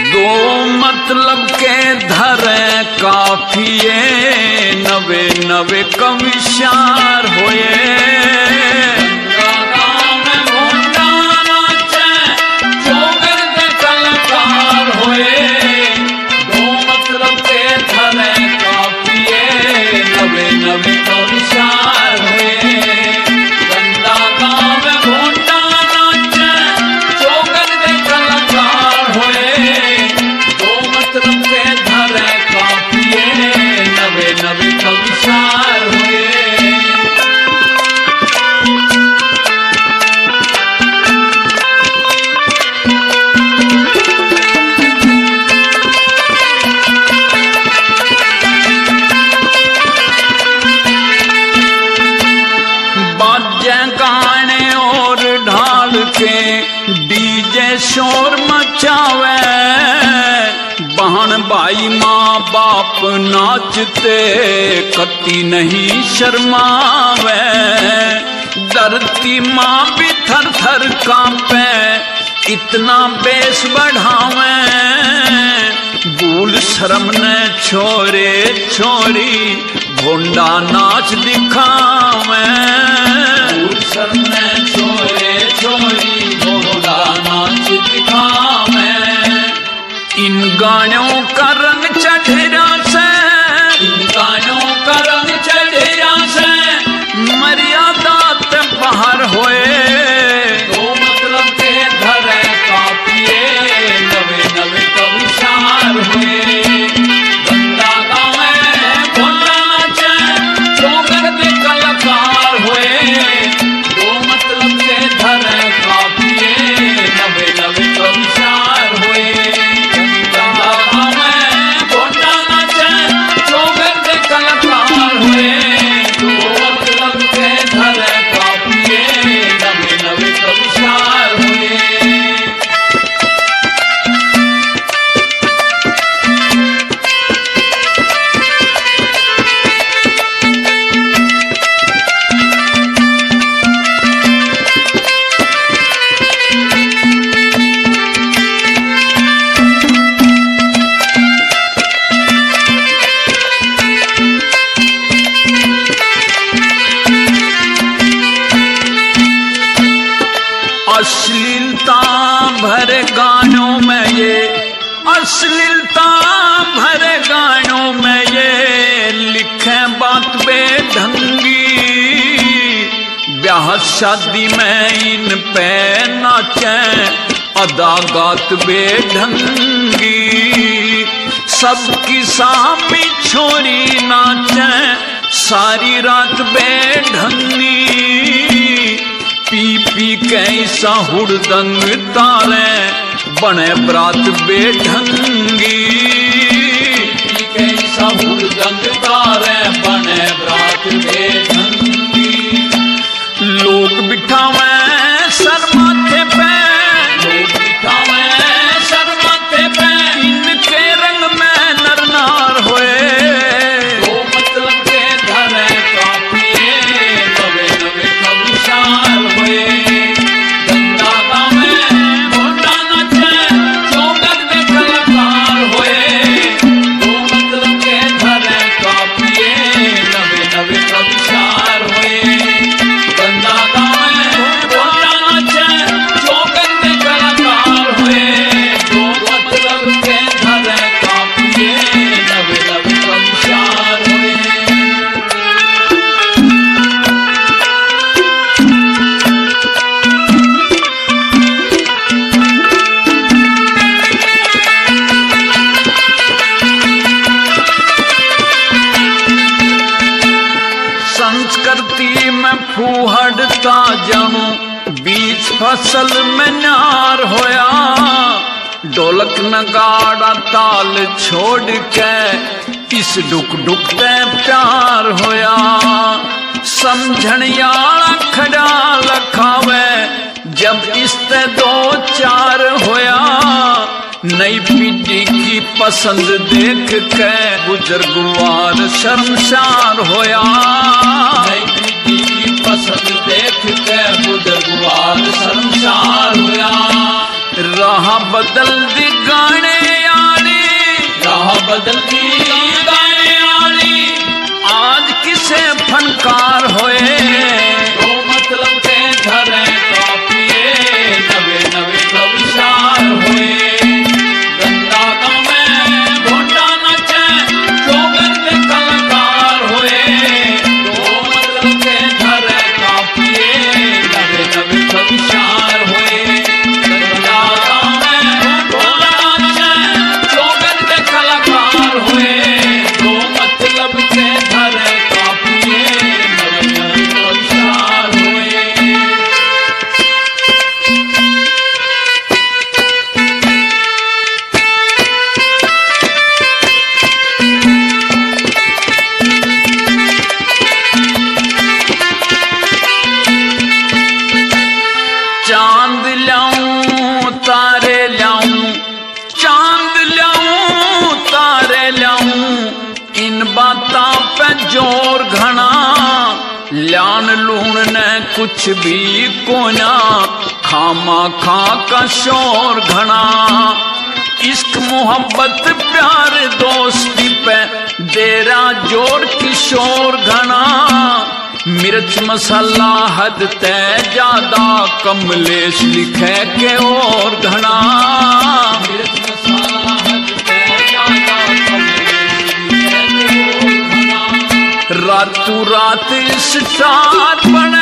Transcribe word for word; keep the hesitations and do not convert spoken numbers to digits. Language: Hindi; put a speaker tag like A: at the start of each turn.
A: दो मतलब के धरे काफिए, नवे नवे कविशार होए। शोर मचावे, बहन भाई माँ बाप नाचते, कति नहीं शर्मावे। धरती माँ भी थर थर कांपे, इतना बेस बढ़ावे। भूल शर्म ने छोरे छोरी, भोंडा नाच दिखावे। भूल शर्म ने छोरे छोरी, भोंडा नाच दिखावे। इन गानों का रंग चढ़ेरा से, इन गानों का रंग चढ़ेरा से, मर्यादा ते बाहर होए। तो मतलब के धरे काफिए, नवे नवे कविशार हुए। बंदा गावे भोला नाचे, चौगर दे कलाकार हुए। तो मतलब के धरे काफिए, नवे नवे कविशार हुए। बंदा गावे भोला नाचे, चौगर दे कलाकार हुए। तो मतलब के धरे काफिए, नवे नवे कविशार हुए। अश्लीलता भरे गानों में ये, अश्लीलता भरे गानों में ये, लिखे बात बेढंगी। ब्याह शादी में इन पे नाचे, अदागात बेढंगी। सबकी सामी छोरी नाचे, सारी रात बेढंगी। पी पी कैसा हुड़दंग तारे, बने बरात बेढंगी। पी कैसा हुड़दंग तारे, बने बरात बेढंगी। लोग बिठावे सर माथे पे, लोग बिठावे सर माथे पे, इनके रंग में नर नार होए। तो मतलब के धरे काफिए, नवे नवे कविशार हुए। गंगा गावे भोला नाचे, चौगर दे कलाकार हुए। तो मतलब के धरे काफिए, नवे नवे कविशार हुए। गंगा गावे भोला नाचे, चौगर दे कलाकार हुए। तो मतलब के धरे काफिए, नवे नवे कविशार हुए। संस्कृति में फूहड़ता जाऊं, बीच फसल में नार होया। ढोलक नगाड़ा ताल छोड़ के, इस डुक डुकते प्यार होया। समझण यारा खड़ा लखावे, जब इसते दो चार होया। नई पीढ़ी की पसंद देख के, बुजुर्गवार शर्मसार होया। नई पीढ़ी की पसंद देख के, बुजुर्गवार शर्मसार होया। राह बदल दी गाने राह बदलती गाने वाली आज किसे फनकार होए तो मतलब के धरे काफिए नवे नवे कविशार होए गंदा में घोटा नचे चौगन के कलाकार होए तो मतलब के धरे काफिए नवे नवे कविशार होए गंदा में घोटा नचे चौगन के कलाकार होए तो मतलब के धरे काफिए नवे नवे कविशार होए। चांद लाऊं तारे लाऊं चांद लाऊं तारे लाऊं इन बातां पे जोर घना लान लूण ने कुछ भी कोना खामा खा का शोर घना इश्क मोहब्बत प्यार दोस्ती पे देरा जोर किशोर घना मिर्च मसाला हद तय ज्यादा कमलेश लिखे के और घना मिर्च मसाला हद तय ज्यादा कमलेश लिखे के और घना रातों रात स्टार बने